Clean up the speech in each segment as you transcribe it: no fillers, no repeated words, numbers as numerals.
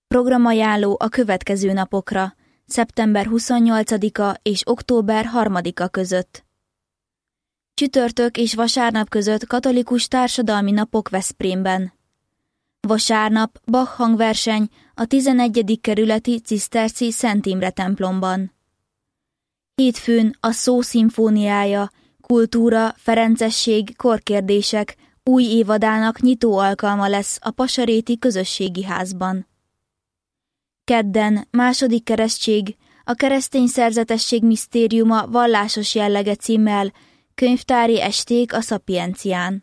Programajánló a következő napokra, szeptember 28-a és október 3-a között. Csütörtök és vasárnap között katolikus társadalmi napok Veszprémben. Vasárnap Bach hangverseny a 11. kerületi ciszterci Szent Imre templomban. Hétfőn a Szó szimfóniája, kultúra, ferencesség, korkérdések új évadának nyitó alkalma lesz a Pasaréti Közösségi Házban. Kedden második keresztség, a keresztény szerzetesség misztériuma vallásos jellege címmel könyvtári esték a Szapiencián.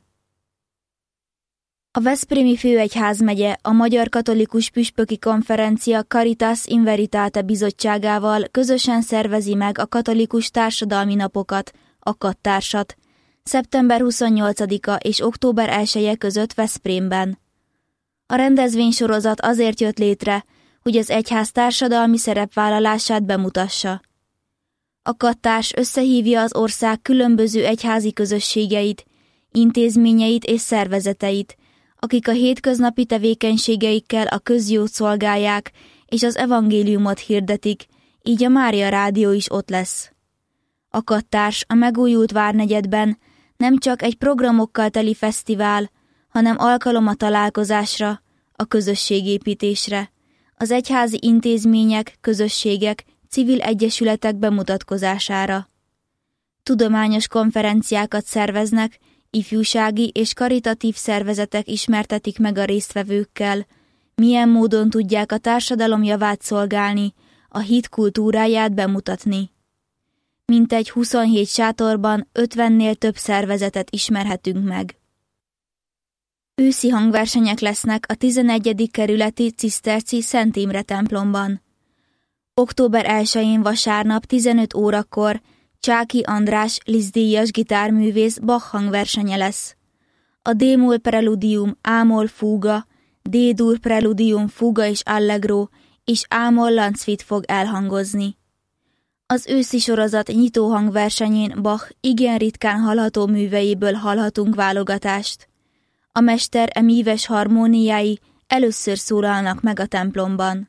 A Veszprémi Főegyházmegye a Magyar Katolikus Püspöki Konferencia Caritas in Veritate bizottságával közösen szervezi meg a katolikus társadalmi napokat, a kattársat, szeptember 28-a és október 1-e között Veszprémben. A rendezvénysorozat azért jött létre, hogy az egyház társadalmi szerepvállalását bemutassa. A kattárs összehívja az ország különböző egyházi közösségeit, intézményeit és szervezeteit, akik a hétköznapi tevékenységeikkel a közjót szolgálják és az evangéliumot hirdetik, így a Mária Rádió is ott lesz. A kattárs a megújult várnegyedben nem csak egy programokkal teli fesztivál, hanem alkalom a találkozásra, a közösségépítésre, az egyházi intézmények, közösségek, civil egyesületek bemutatkozására. Tudományos konferenciákat szerveznek, ifjúsági és karitatív szervezetek ismertetik meg a résztvevőkkel, milyen módon tudják a társadalom javát szolgálni, a hit kultúráját bemutatni. Mintegy 27 sátorban 50-nél több szervezetet ismerhetünk meg. Őszi hangversenyek lesznek a 11. kerületi ciszterci Szent Imre templomban. Október 1-én vasárnap 15 órakor Csáky András Liszt-díjas gitárművész Bach hangversenye lesz. A D-moll preludium, A-moll fúga, D-dur preludium, fúga és allegro és A-moll Landsuite fog elhangozni. Az őszi sorozat nyitó hangversenyén Bach igen ritkán hallható műveiből hallhatunk válogatást. A mester míves harmóniái először szólalnak meg a templomban.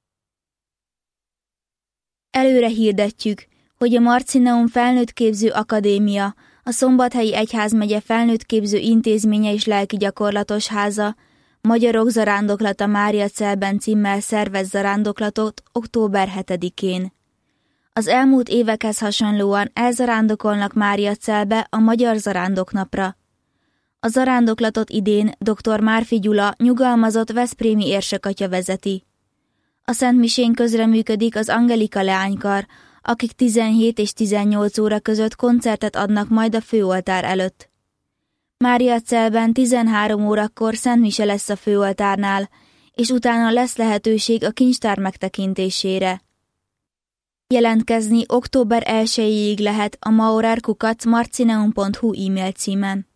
Előre hirdetjük, hogy a Marcineum Felnőttképző Akadémia, a Szombathelyi Egyházmegye Felnőttképző Intézménye és Lelkigyakorlatos Háza Magyarok zarándoklata Máriacelben címmel szervez zarándoklatot október 7-én. Az elmúlt évekhez hasonlóan elzarándokolnak Máriacelbe a Magyar Zarándoknapra. A zarándoklatot idén dr. Márfi Gyula nyugalmazott veszprémi érsekatya vezeti. A szentmisén közreműködik az Angelika leánykar, akik 17 és 18 óra között koncertet adnak majd a főoltár előtt. Máriacelben 13 órakor szentmise lesz a főoltárnál, és utána lesz lehetőség a kincstár megtekintésére. Jelentkezni október 1-ig lehet a maurer@marcineum.hu e-mail címen.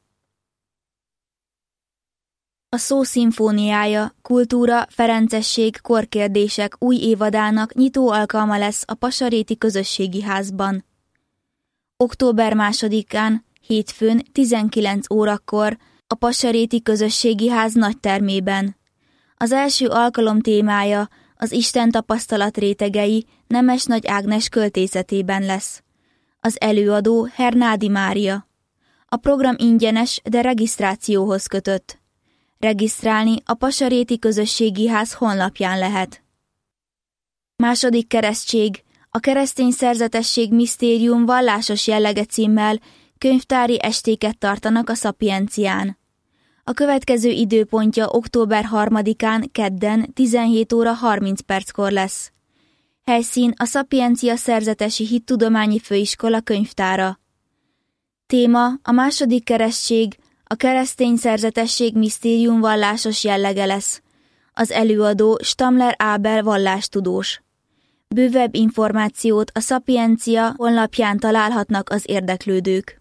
A Szó szimfóniája, kultúra, ferencesség, korkérdések új évadának nyitó alkalma lesz a Pasaréti Közösségi Házban. Október 2-án, hétfőn 19 órakor a Pasaréti Közösségi Ház nagytermében. Az első alkalom témája az Isten tapasztalat rétegei Nemes Nagy Ágnes költészetében lesz. Az előadó Hernádi Mária. A program ingyenes, de regisztrációhoz kötött. Regisztrálni a Pasaréti Közösségi Ház honlapján lehet. Második keresztség, a keresztény szerzetesség misztérium vallásos jellege címmel könyvtári estéket tartanak a Szapiencián. A következő időpontja október 3-án kedden 17 óra 30 perckor lesz. Helyszín a Szapiencia Szerzetesi Hittudományi Főiskola könyvtára. Téma a második keresztség, a keresztény szerzetesség misztérium vallásos jellege lesz. Az előadó Stamler Ábel vallástudós. Bővebb információt a Szapiencia honlapján találhatnak az érdeklődők.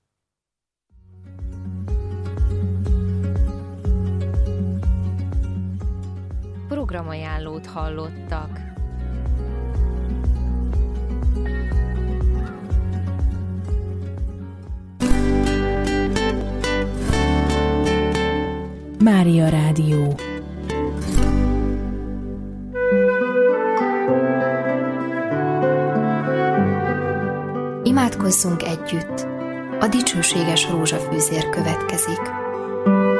Programajánlót hallottak. Mária Rádió. Imádkozzunk együtt! A dicsőséges rózsafűzér következik.